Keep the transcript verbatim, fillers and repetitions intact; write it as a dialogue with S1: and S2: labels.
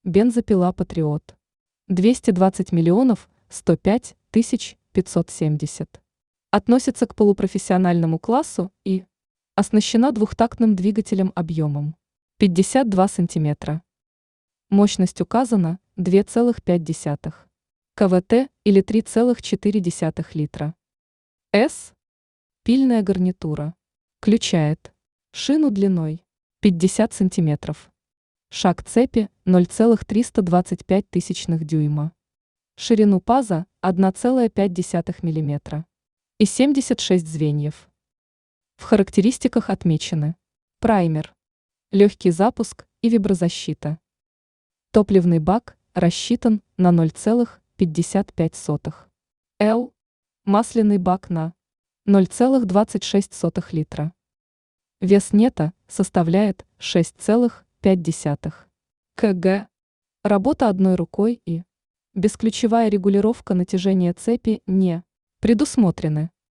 S1: бензопила «Патриот». двести двадцать миллионов сто пять тысяч пятьсот семьдесят. Относится к полупрофессиональному классу и оснащена двухтактным двигателем объемом пятьдесят два сантиметра. Мощность указана два целых пять десятых киловатт или три целых четыре десятых литра. С. Пильная гарнитура. Включает шину длиной пятьдесят сантиметров. Шаг цепи ноль целых триста двадцать пять тысячных дюйма. Ширину паза одна целая пять десятых миллиметра. И семьдесят шесть звеньев. В характеристиках отмечены праймер, легкий запуск и виброзащита. Топливный бак рассчитан на ноль целых пятьдесят пять сотых. Л. Масляный бак на ноль целых двадцать шесть сотых литра. Вес нета составляет шесть целых пять десятых килограмма. Работа одной рукой и бесключевая регулировка натяжения цепи не предусмотрены.